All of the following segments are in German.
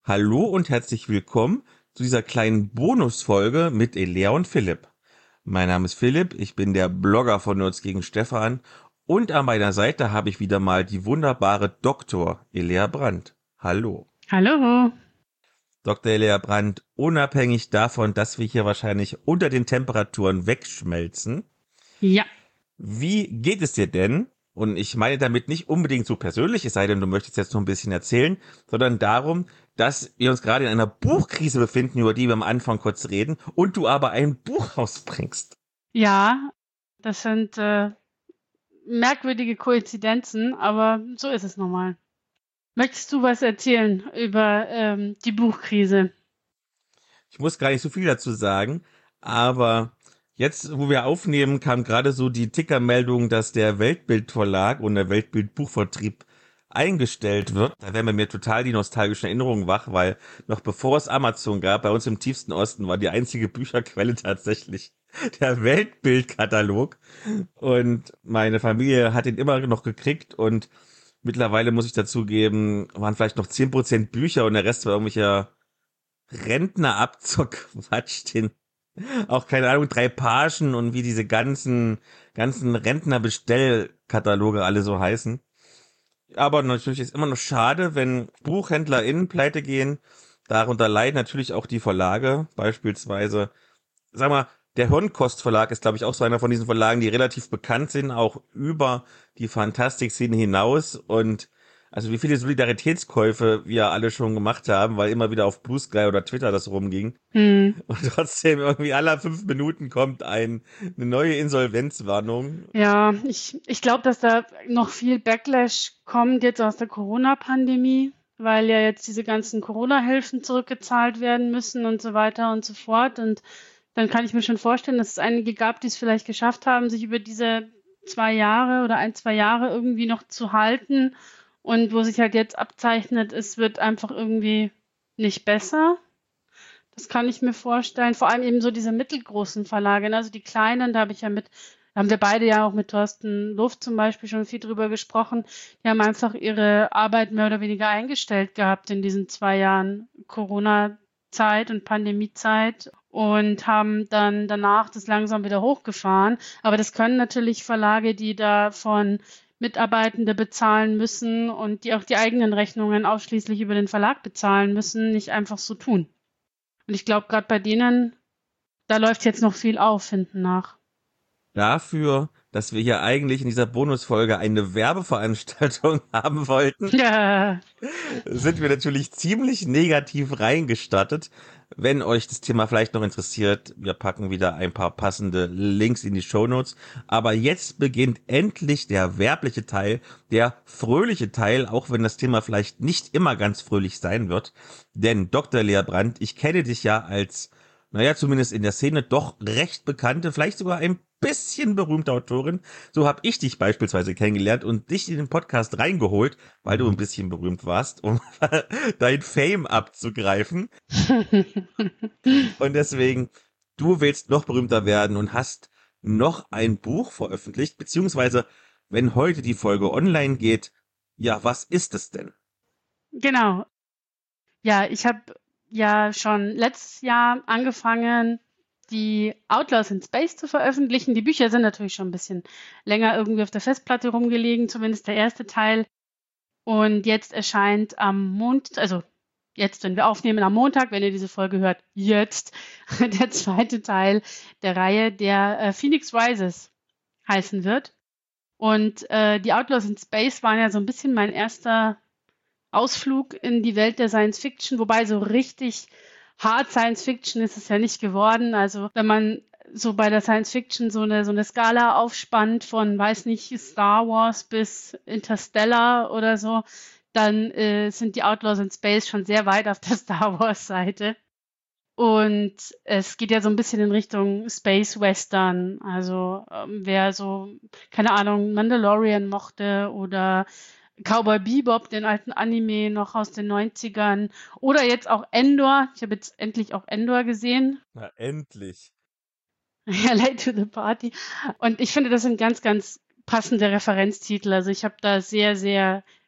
Hallo und herzlich willkommen zu dieser kleinen Bonusfolge mit Elea und Philipp. Mein Name ist Philipp, ich bin der Blogger von Nerds gegen Stefan und an meiner Seite habe ich wieder mal die wunderbare Dr. Elea Brandt. Hallo. Hallo. Dr. Elea Brandt, unabhängig davon, dass wir hier wahrscheinlich unter den Temperaturen wegschmelzen, Ja, wie geht es dir denn? Und ich meine damit nicht unbedingt so persönlich, es sei denn, du möchtest jetzt noch ein bisschen erzählen, sondern darum, dass wir uns gerade in einer Buchkrise befinden, über die wir am Anfang kurz reden, und du aber ein Buch rausbringst. ja, das sind merkwürdige Koinzidenzen, aber so ist es normal. Möchtest du was erzählen über die Buchkrise? Ich muss gar nicht so viel dazu sagen, aber jetzt, wo wir aufnehmen, kam gerade so die Tickermeldung, dass der Weltbild-Verlag und der Weltbild-Buchvertrieb eingestellt wird. Da werden bei mir total die nostalgischen Erinnerungen wach, weil noch bevor es Amazon gab, bei uns im tiefsten Osten war die einzige Bücherquelle tatsächlich der Weltbild-Katalog. Und meine Familie hat ihn immer noch gekriegt und mittlerweile muss ich dazugeben, waren vielleicht noch 10% Bücher und der Rest war irgendwelcher Rentnerabzock, Quatsch, den auch keine Ahnung, 3 Pagen und wie diese ganzen Rentnerbestellkataloge alle so heißen. Aber natürlich ist immer noch schade, wenn BuchhändlerInnen pleite gehen. Darunter leiden natürlich auch die Verlage, beispielsweise. Sag mal, der Hirnkost-Verlag ist, glaube ich, auch so einer von diesen Verlagen, die relativ bekannt sind, auch über die Fantastik-Szene hinaus. Und also wie viele Solidaritätskäufe wir alle schon gemacht haben, weil immer wieder auf Blue Sky oder Twitter das rumging. Hm, Und trotzdem irgendwie alle 5 Minuten kommt eine neue Insolvenzwarnung. ja, ich glaube, dass da noch viel Backlash kommt jetzt aus der Corona-Pandemie, weil ja jetzt diese ganzen Corona-Hilfen zurückgezahlt werden müssen und so weiter und so fort. Und dann kann ich mir schon vorstellen, dass es einige gab, die es vielleicht geschafft haben, sich über diese 2 Jahre oder 1, 2 Jahre irgendwie noch zu halten. Und wo sich halt jetzt abzeichnet, es wird einfach irgendwie nicht besser. Das kann ich mir vorstellen. Vor allem eben so diese mittelgroßen Verlage, ne? Also die kleinen, da haben wir beide ja auch mit Thorsten Luft zum Beispiel schon viel drüber gesprochen. Die haben einfach ihre Arbeit mehr oder weniger eingestellt gehabt in diesen 2 Jahren Corona-Zeit und Pandemiezeit und haben dann danach das langsam wieder hochgefahren. Aber das können natürlich Verlage, die davon Mitarbeitende bezahlen müssen und die auch die eigenen Rechnungen ausschließlich über den Verlag bezahlen müssen, nicht einfach so tun. Und ich glaube, gerade bei denen, da läuft jetzt noch viel auf hinten nach. Dafür, dass wir hier eigentlich in dieser Bonusfolge eine Werbeveranstaltung haben wollten, Ja, sind wir natürlich ziemlich negativ reingestattet. Wenn euch das Thema vielleicht noch interessiert, wir packen wieder ein paar passende Links in die Shownotes. Aber jetzt beginnt endlich der werbliche Teil, der fröhliche Teil, auch wenn das Thema vielleicht nicht immer ganz fröhlich sein wird. Denn Dr. Lea Brandt, ich kenne dich ja als, naja, zumindest in der Szene doch recht bekannte, vielleicht sogar ein bisschen berühmte Autorin. So habe ich dich beispielsweise kennengelernt und dich in den Podcast reingeholt, weil du ein bisschen berühmt warst, um dein Fame abzugreifen. Und deswegen, du willst noch berühmter werden und hast noch ein Buch veröffentlicht, beziehungsweise, wenn heute die Folge online geht, ja, was ist es denn? genau. Ja, ich habe ja schon letztes Jahr angefangen, die Outlaws in Space zu veröffentlichen. Die Bücher sind natürlich schon ein bisschen länger irgendwie auf der Festplatte rumgelegen, zumindest der erste Teil. Und jetzt erscheint am Montag, also jetzt, wenn wir aufnehmen, am Montag, wenn ihr diese Folge hört, jetzt der zweite Teil der Reihe, der Phoenix Rises heißen wird. Und die Outlaws in Space waren ja so ein bisschen mein erster Ausflug in die Welt der Science Fiction, wobei so richtig hart Science Fiction ist es ja nicht geworden. Also wenn man so bei der Science Fiction so eine Skala aufspannt von, weiß nicht, Star Wars bis Interstellar oder so, dann sind die Outlaws in Space schon sehr weit auf der Star Wars Seite. Und es geht ja so ein bisschen in Richtung Space Western. Also wer so, keine Ahnung, Mandalorian mochte oder Cowboy Bebop, den alten Anime noch aus den 90ern. Oder jetzt auch Endor. Ich habe jetzt endlich auch Endor gesehen. Na, endlich. Ja, Late to the Party. Und ich finde, das sind ganz, ganz passende Referenztitel. Also ich habe da sehr, sehr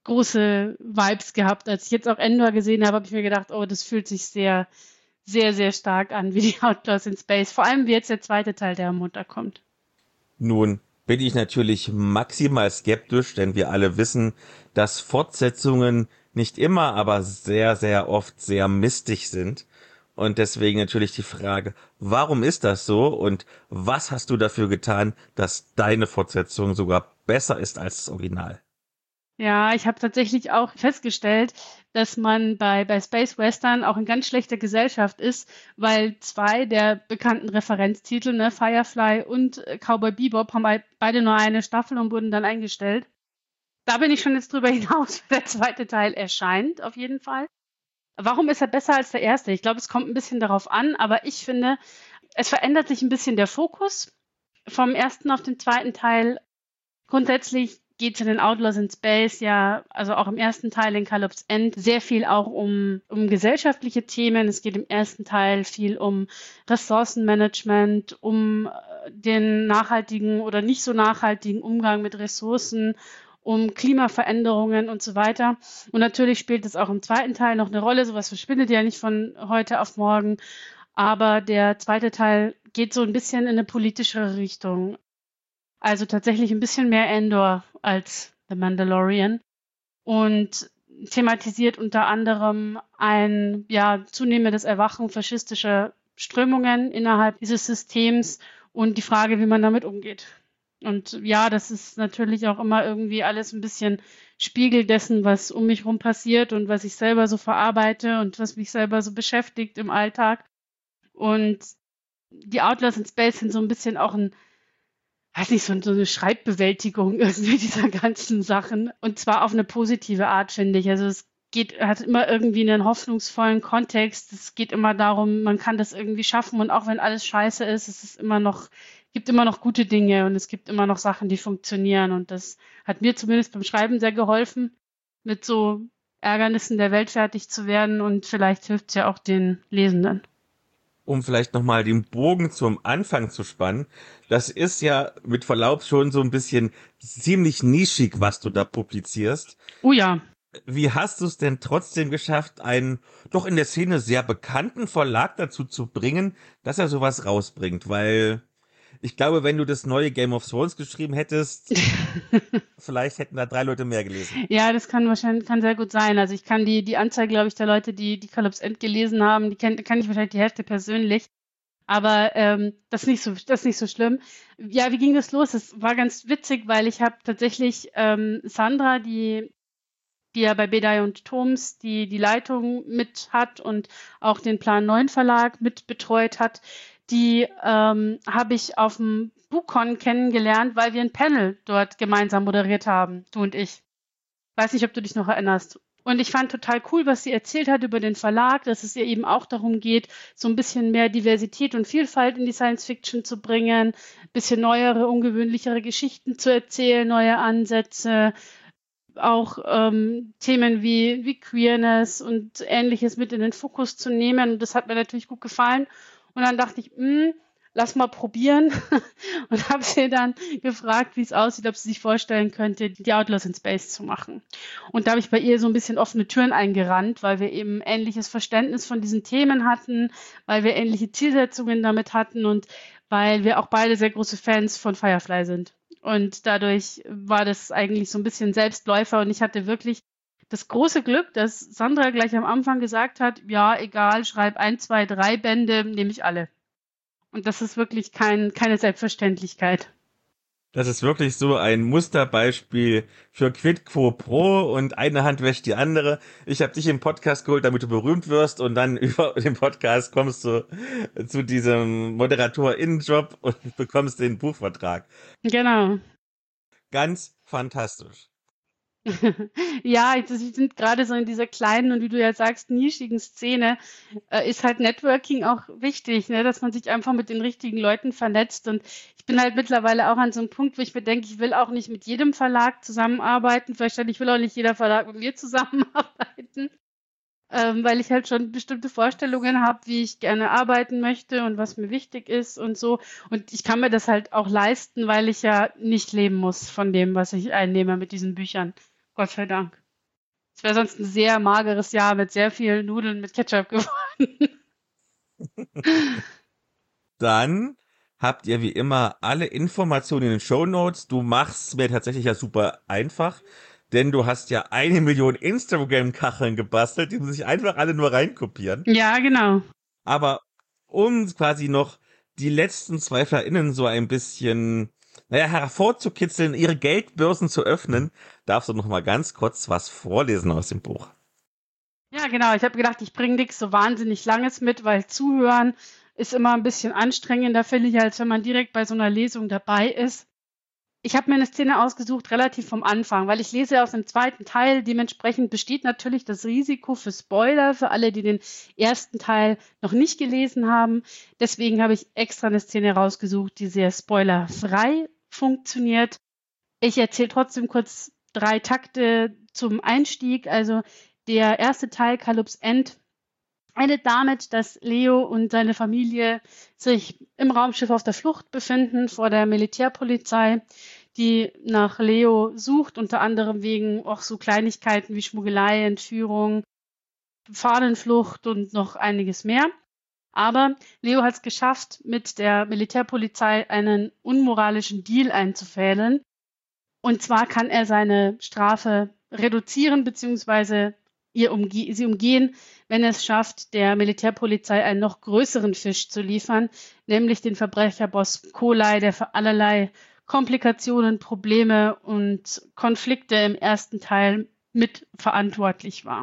große Vibes gehabt. Als ich jetzt auch Endor gesehen habe, habe ich mir gedacht, oh, das fühlt sich sehr, sehr, sehr stark an wie die Outlaws in Space. Vor allem, wie jetzt der zweite Teil, der am Montag kommt. Nun bin ich natürlich maximal skeptisch, denn wir alle wissen, dass Fortsetzungen nicht immer, aber sehr, sehr oft sehr mistig sind. Und deswegen natürlich die Frage, warum ist das so und was hast du dafür getan, dass deine Fortsetzung sogar besser ist als das Original? Ja, ich habe tatsächlich auch festgestellt, dass man bei Space Western auch in ganz schlechter Gesellschaft ist, weil zwei der bekannten Referenztitel, ne, Firefly und Cowboy Bebop, haben beide nur eine Staffel und wurden dann eingestellt. Da bin ich schon jetzt drüber hinaus, wenn der zweite Teil erscheint, auf jeden Fall. Warum ist er besser als der erste? Ich glaube, es kommt ein bisschen darauf an, aber ich finde, es verändert sich ein bisschen der Fokus vom ersten auf den zweiten Teil. Grundsätzlich geht es in den Outlaws in Space ja, also auch im ersten Teil in Kalos End, sehr viel auch um gesellschaftliche Themen. Es geht im ersten Teil viel um Ressourcenmanagement, um den nachhaltigen oder nicht so nachhaltigen Umgang mit Ressourcen, um Klimaveränderungen und so weiter. Und natürlich spielt es auch im zweiten Teil noch eine Rolle. Sowas verschwindet ja nicht von heute auf morgen. Aber der zweite Teil geht so ein bisschen in eine politischere Richtung. Also tatsächlich ein bisschen mehr Endor als The Mandalorian und thematisiert unter anderem ein zunehmendes Erwachen faschistischer Strömungen innerhalb dieses Systems und die Frage, wie man damit umgeht. Und ja, das ist natürlich auch immer irgendwie alles ein bisschen Spiegel dessen, was um mich rum passiert und was ich selber so verarbeite und was mich selber so beschäftigt im Alltag. Und die Outlaws in Space sind so ein bisschen auch weiß nicht, so eine Schreibbewältigung irgendwie dieser ganzen Sachen. Und zwar auf eine positive Art, finde ich. Also hat immer irgendwie einen hoffnungsvollen Kontext. Es geht immer darum, man kann das irgendwie schaffen. Und auch wenn alles scheiße ist, gibt immer noch gute Dinge und es gibt immer noch Sachen, die funktionieren. Und das hat mir zumindest beim Schreiben sehr geholfen, mit so Ärgernissen der Welt fertig zu werden. Und vielleicht hilft es ja auch den Lesenden. Um vielleicht nochmal den Bogen zum Anfang zu spannen, das ist ja mit Verlaub schon so ein bisschen ziemlich nischig, was du da publizierst. Oh ja. Wie hast du es denn trotzdem geschafft, einen doch in der Szene sehr bekannten Verlag dazu zu bringen, dass er sowas rausbringt? Weil ich glaube, wenn du das neue Game of Thrones geschrieben hättest, vielleicht hätten da 3 Leute mehr gelesen. Ja, das kann sehr gut sein. Also ich kann die Anzahl, glaube ich, der Leute, die Kalos End gelesen haben, kann ich wahrscheinlich die Hälfte persönlich. Aber das ist nicht so schlimm. Ja, wie ging das los? Das war ganz witzig, weil ich habe tatsächlich Sandra, die ja bei Bedei und Thoms die Leitung mit hat und auch den Plan 9 Verlag mit betreut hat, die habe ich auf dem BuchCon kennengelernt, weil wir ein Panel dort gemeinsam moderiert haben, du und ich. Weiß nicht, ob du dich noch erinnerst. Und ich fand total cool, was sie erzählt hat über den Verlag, dass es ihr eben auch darum geht, so ein bisschen mehr Diversität und Vielfalt in die Science Fiction zu bringen, ein bisschen neuere, ungewöhnlichere Geschichten zu erzählen, neue Ansätze, auch Themen wie Queerness und Ähnliches mit in den Fokus zu nehmen. Und das hat mir natürlich gut gefallen. Und dann dachte ich, lass mal probieren und habe sie dann gefragt, wie es aussieht, ob sie sich vorstellen könnte, die Outlaws in Space zu machen. Und da habe ich bei ihr so ein bisschen offene Türen eingerannt, weil wir eben ähnliches Verständnis von diesen Themen hatten, weil wir ähnliche Zielsetzungen damit hatten und weil wir auch beide sehr große Fans von Firefly sind. Und dadurch war das eigentlich so ein bisschen Selbstläufer und ich hatte wirklich das große Glück, dass Sandra gleich am Anfang gesagt hat, ja, egal, schreib 1, 2, 3 Bände, nehme ich alle. Und das ist wirklich keine Selbstverständlichkeit. Das ist wirklich so ein Musterbeispiel für Quid quo pro und eine Hand wäscht die andere. Ich habe dich im Podcast geholt, damit du berühmt wirst und dann über den Podcast kommst du zu diesem Moderator-Innenjob und bekommst den Buchvertrag. Genau. Ganz fantastisch. Ja, wir sind gerade so in dieser kleinen und wie du ja sagst, nischigen Szene, ist halt Networking auch wichtig, ne, dass man sich einfach mit den richtigen Leuten vernetzt. Und ich bin halt mittlerweile auch an so einem Punkt, wo ich mir denke, ich will auch nicht mit jedem Verlag zusammenarbeiten. Ich will auch nicht jeder Verlag mit mir zusammenarbeiten, weil ich halt schon bestimmte Vorstellungen habe, wie ich gerne arbeiten möchte und was mir wichtig ist und so. Und ich kann mir das halt auch leisten, weil ich ja nicht leben muss von dem, was ich einnehme mit diesen Büchern. Gott sei Dank. Es wäre sonst ein sehr mageres Jahr mit sehr viel Nudeln mit Ketchup geworden. Dann habt ihr wie immer alle Informationen in den Shownotes. Du machst mir tatsächlich ja super einfach, denn du hast ja 1 Million Instagram-Kacheln gebastelt, die muss ich einfach alle nur reinkopieren. Ja, genau. Aber um quasi noch die letzten ZweiflerInnen so ein bisschen, hervorzukitzeln, ihre Geldbörsen zu öffnen, darfst du noch mal ganz kurz was vorlesen aus dem Buch. Ja, genau. Ich habe gedacht, ich bringe nichts so wahnsinnig Langes mit, weil Zuhören ist immer ein bisschen anstrengender, finde ich, als wenn man direkt bei so einer Lesung dabei ist. Ich habe mir eine Szene ausgesucht, relativ vom Anfang, weil ich lese aus dem zweiten Teil. Dementsprechend besteht natürlich das Risiko für Spoiler für alle, die den ersten Teil noch nicht gelesen haben. Deswegen habe ich extra eine Szene rausgesucht, die sehr spoilerfrei funktioniert. Ich erzähle trotzdem kurz 3 Takte zum Einstieg. Also der erste Teil, Kalups End, endet damit, dass Leo und seine Familie sich im Raumschiff auf der Flucht befinden vor der Militärpolizei, die nach Leo sucht, unter anderem wegen auch so Kleinigkeiten wie Schmuggelei, Entführung, Fahnenflucht und noch einiges mehr. Aber Leo hat es geschafft, mit der Militärpolizei einen unmoralischen Deal einzufädeln. Und zwar kann er seine Strafe reduzieren bzw. sie umgehen, wenn er es schafft, der Militärpolizei einen noch größeren Fisch zu liefern, nämlich den Verbrecherboss Kolai, der für allerlei Komplikationen, Probleme und Konflikte im ersten Teil mit verantwortlich war.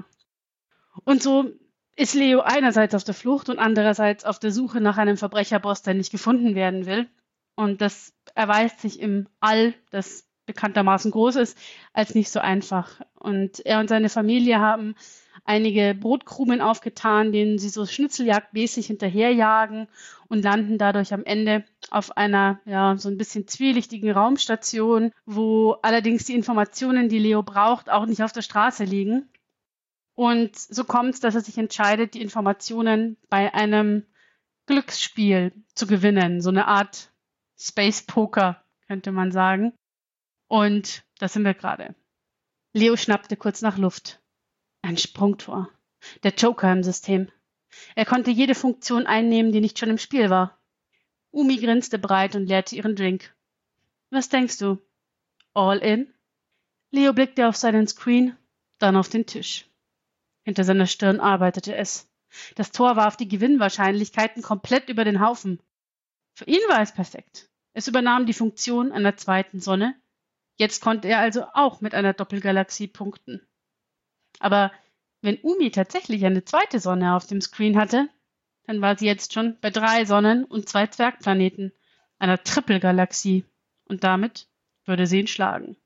Und so ist Leo einerseits auf der Flucht und andererseits auf der Suche nach einem Verbrecherboss, der nicht gefunden werden will. Und das erweist sich im All, das bekanntermaßen groß ist, als nicht so einfach. Und er und seine Familie haben einige Brotkrumen aufgetan, denen sie so schnitzeljagdmäßig hinterherjagen und landen dadurch am Ende auf einer, ja, so ein bisschen zwielichtigen Raumstation, wo allerdings die Informationen, die Leo braucht, auch nicht auf der Straße liegen. Und so kommt es, dass er sich entscheidet, die Informationen bei einem Glücksspiel zu gewinnen. So eine Art Space Poker, könnte man sagen. Und da sind wir gerade. Leo schnappte kurz nach Luft. Ein Sprungtor. Der Joker im System. Er konnte jede Funktion einnehmen, die nicht schon im Spiel war. Umi grinste breit und leerte ihren Drink. Was denkst du? All in? Leo blickte auf seinen Screen, dann auf den Tisch. Hinter seiner Stirn arbeitete es. Das Tor warf die Gewinnwahrscheinlichkeiten komplett über den Haufen. Für ihn war es perfekt. Es übernahm die Funktion einer zweiten Sonne. Jetzt konnte er also auch mit einer Doppelgalaxie punkten. Aber wenn Umi tatsächlich eine zweite Sonne auf dem Screen hatte, dann war sie jetzt schon bei 3 Sonnen und 2 Zwergplaneten, einer Trippelgalaxie. Und damit würde sie ihn schlagen.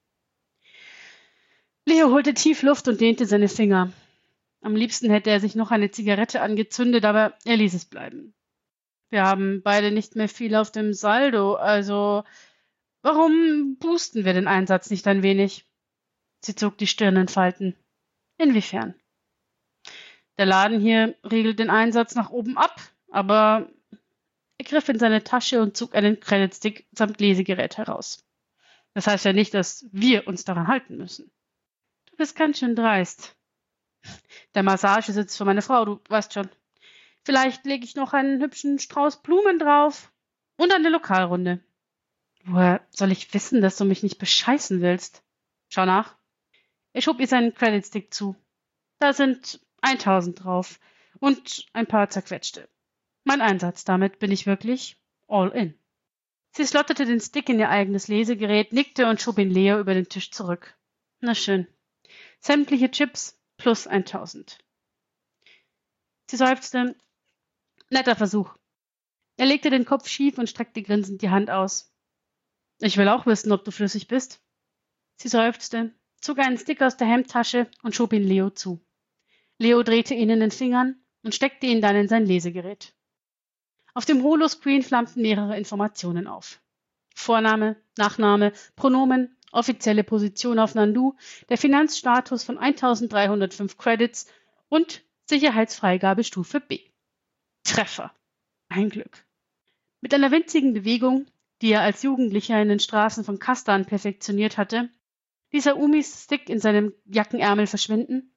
Leo holte tief Luft und dehnte seine Finger. Am liebsten hätte er sich noch eine Zigarette angezündet, aber er ließ es bleiben. Wir haben beide nicht mehr viel auf dem Saldo, also warum boosten wir den Einsatz nicht ein wenig? Sie zog die Stirn in Falten. Inwiefern? Der Laden hier regelt den Einsatz nach oben ab, aber er griff in seine Tasche und zog einen Creditstick samt Lesegerät heraus. Das heißt ja nicht, dass wir uns daran halten müssen. Du bist ganz schön dreist. Der Massagesitz für meine Frau, du weißt schon. Vielleicht lege ich noch einen hübschen Strauß Blumen drauf und eine Lokalrunde. Woher soll ich wissen, dass du mich nicht bescheißen willst? Schau nach. Er schob ihr seinen Creditstick zu. Da sind 1000 drauf und ein paar zerquetschte. Mein Einsatz, damit bin ich wirklich all in. Sie slottete den Stick in ihr eigenes Lesegerät, nickte und schob ihn Leo über den Tisch zurück. Na schön. Sämtliche Chips plus 1000. Sie seufzte. Netter Versuch. Er legte den Kopf schief und streckte grinsend die Hand aus. Ich will auch wissen, ob du flüssig bist. Sie seufzte, zog einen Stick aus der Hemdtasche und schob ihn Leo zu. Leo drehte ihn in den Fingern und steckte ihn dann in sein Lesegerät. Auf dem Holoscreen flammten mehrere Informationen auf. Vorname, Nachname, Pronomen, offizielle Position auf Nandu, der Finanzstatus von 1305 Credits und Sicherheitsfreigabestufe B. Treffer. Ein Glück. Mit einer winzigen Bewegung, die er als Jugendlicher in den Straßen von Kastan perfektioniert hatte, ließ er Umis Stick in seinem Jackenärmel verschwinden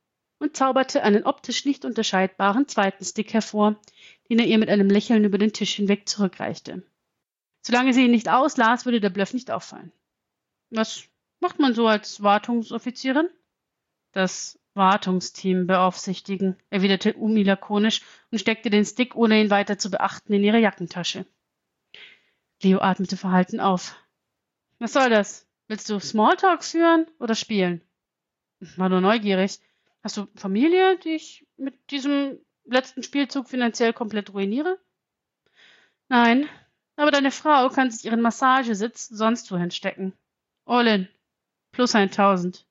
und zauberte einen optisch nicht unterscheidbaren zweiten Stick hervor, den er ihr mit einem Lächeln über den Tisch hinweg zurückreichte. Solange sie ihn nicht auslas, würde der Bluff nicht auffallen. Was macht man so als Wartungsoffizierin? Das Wartungsteam beaufsichtigen, erwiderte Umi lakonisch und steckte den Stick, ohne ihn weiter zu beachten, in ihre Jackentasche. Leo atmete verhalten auf. Was soll das? Willst du Smalltalk führen oder spielen? War nur neugierig. Hast du Familie, die ich mit diesem letzten Spielzug finanziell komplett ruiniere? Nein, aber deine Frau kann sich ihren Massagesitz sonst wohin stecken. All in. Plus 1000.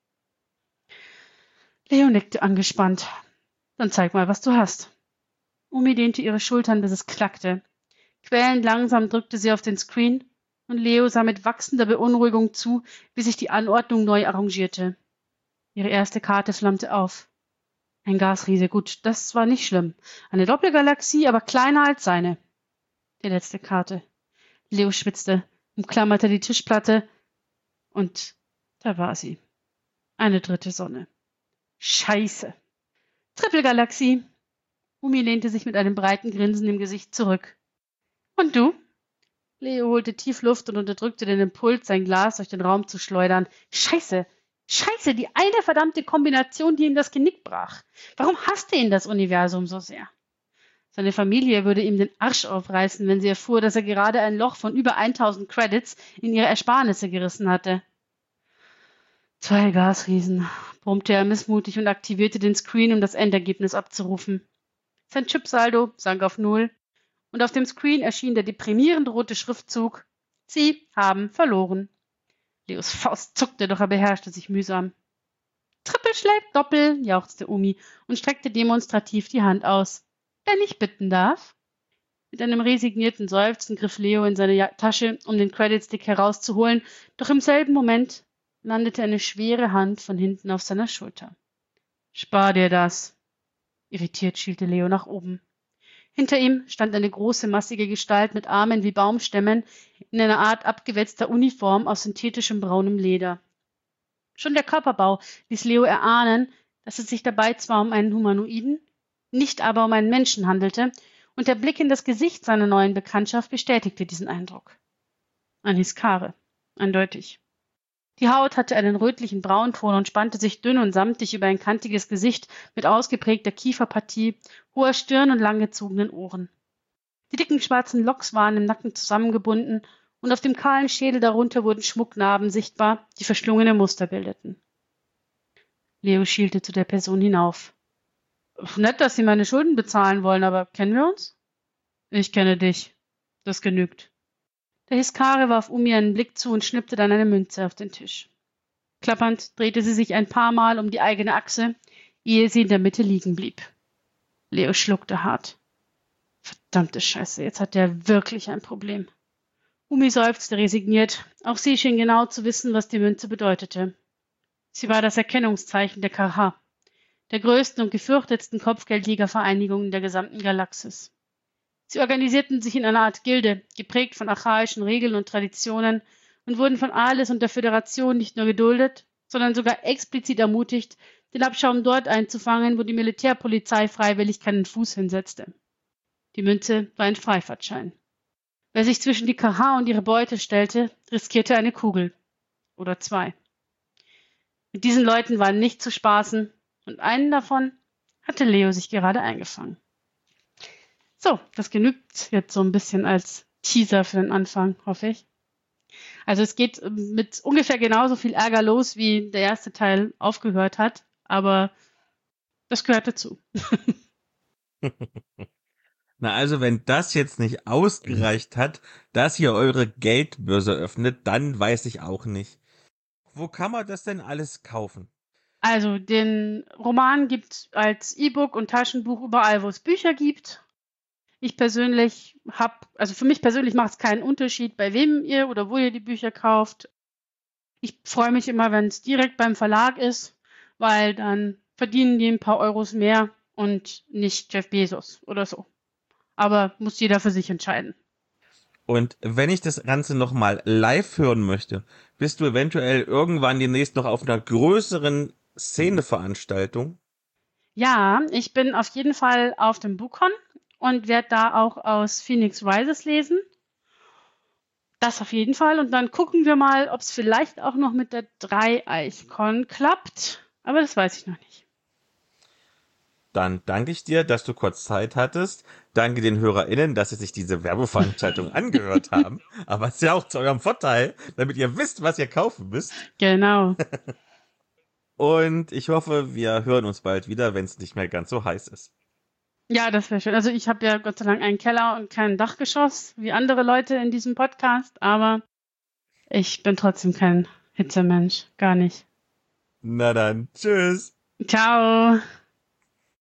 Leo nickte angespannt. Dann zeig mal, was du hast. Umi dehnte ihre Schultern, bis es knackte. Quälend langsam drückte sie auf den Screen und Leo sah mit wachsender Beunruhigung zu, wie sich die Anordnung neu arrangierte. Ihre erste Karte flammte auf. Ein Gasriese, gut, das war nicht schlimm. Eine Doppelgalaxie, aber kleiner als seine. Die letzte Karte. Leo schwitzte, umklammerte die Tischplatte und da war sie. Eine dritte Sonne. Scheiße. Trippelgalaxie. Umi lehnte sich mit einem breiten Grinsen im Gesicht zurück. Und du? Leo holte tief Luft und unterdrückte den Impuls, sein Glas durch den Raum zu schleudern. Scheiße. Scheiße, die eine verdammte Kombination, die ihm das Genick brach. Warum hasste ihn das Universum so sehr? Seine Familie würde ihm den Arsch aufreißen, wenn sie erfuhr, dass er gerade ein Loch von über 1000 Credits in ihre Ersparnisse gerissen hatte. 2 Gasriesen, brummte er missmutig und aktivierte den Screen, um das Endergebnis abzurufen. Sein Chipsaldo sank auf 0 und auf dem Screen erschien der deprimierend rote Schriftzug: Sie haben verloren. Leos Faust zuckte, doch er beherrschte sich mühsam. Trippel schlägt Doppel, jauchzte Umi und streckte demonstrativ die Hand aus. Wenn ich bitten darf? Mit einem resignierten Seufzen griff Leo in seine Tasche, um den Credit-Stick herauszuholen, doch im selben Moment landete eine schwere Hand von hinten auf seiner Schulter. Spar dir das. Irritiert schielte Leo nach oben. Hinter ihm stand eine große, massige Gestalt mit Armen wie Baumstämmen in einer Art abgewetzter Uniform aus synthetischem braunem Leder. Schon der Körperbau ließ Leo erahnen, dass es sich dabei zwar um einen Humanoiden, nicht aber um einen Menschen handelte, und der Blick in das Gesicht seiner neuen Bekanntschaft bestätigte diesen Eindruck. Ein Hiskare, eindeutig. Die Haut hatte einen rötlichen Braunton und spannte sich dünn und samtig über ein kantiges Gesicht mit ausgeprägter Kieferpartie, hoher Stirn und langgezogenen Ohren. Die dicken schwarzen Locks waren im Nacken zusammengebunden und auf dem kahlen Schädel darunter wurden Schmucknarben sichtbar, die verschlungene Muster bildeten. Leo schielte zu der Person hinauf. Nett, dass Sie meine Schulden bezahlen wollen, aber kennen wir uns? Ich kenne dich. Das genügt. Der Hiskare warf Umi einen Blick zu und schnippte dann eine Münze auf den Tisch. Klappernd drehte sie sich ein paar Mal um die eigene Achse, ehe sie in der Mitte liegen blieb. Leo schluckte hart. Verdammte Scheiße, jetzt hat er wirklich ein Problem. Umi seufzte resigniert. Auch sie schien genau zu wissen, was die Münze bedeutete. Sie war das Erkennungszeichen der Karha, der größten und gefürchtetsten Kopfgeldjägervereinigung der gesamten Galaxis. Sie organisierten sich in einer Art Gilde, geprägt von archaischen Regeln und Traditionen, und wurden von Alis und der Föderation nicht nur geduldet, sondern sogar explizit ermutigt, den Abschaum dort einzufangen, wo die Militärpolizei freiwillig keinen Fuß hinsetzte. Die Münze war ein Freifahrtschein. Wer sich zwischen die Karha und ihre Beute stellte, riskierte eine Kugel. Oder 2. Mit diesen Leuten war nicht zu spaßen, und einen davon hatte Leo sich gerade eingefangen. So, das genügt jetzt so ein bisschen als Teaser für den Anfang, hoffe ich. Also es geht mit ungefähr genauso viel Ärger los, wie der erste Teil aufgehört hat, aber das gehört dazu. Na also, wenn das jetzt nicht ausgereicht hat, dass ihr eure Geldbörse öffnet, dann weiß ich auch nicht. Wo kann man das denn alles kaufen? Also den Roman gibt es als E-Book und Taschenbuch überall, wo es Bücher gibt. Ich persönlich für mich persönlich macht es keinen Unterschied, bei wem ihr oder wo ihr die Bücher kauft. Ich freue mich immer, wenn es direkt beim Verlag ist, weil dann verdienen die ein paar Euros mehr und nicht Jeff Bezos oder so. Aber muss jeder für sich entscheiden. Und wenn ich das Ganze nochmal live hören möchte, bist du eventuell irgendwann demnächst noch auf einer größeren Szeneveranstaltung? Ja, ich bin auf jeden Fall auf dem BookCon und werde da auch aus Phoenix Rises lesen. Das auf jeden Fall. Und dann gucken wir mal, ob es vielleicht auch noch mit der Dreieichkon klappt. Aber das weiß ich noch nicht. Dann danke ich dir, dass du kurz Zeit hattest. Danke den HörerInnen, dass sie sich diese Werbeveranstaltung angehört haben. Aber es ist ja auch zu eurem Vorteil, damit ihr wisst, was ihr kaufen müsst. Genau. Und ich hoffe, wir hören uns bald wieder, wenn es nicht mehr ganz so heiß ist. Ja, das wäre schön. Also ich habe ja Gott sei Dank einen Keller und kein Dachgeschoss, wie andere Leute in diesem Podcast, aber ich bin trotzdem kein Hitzemensch. Gar nicht. Na dann, tschüss. Ciao.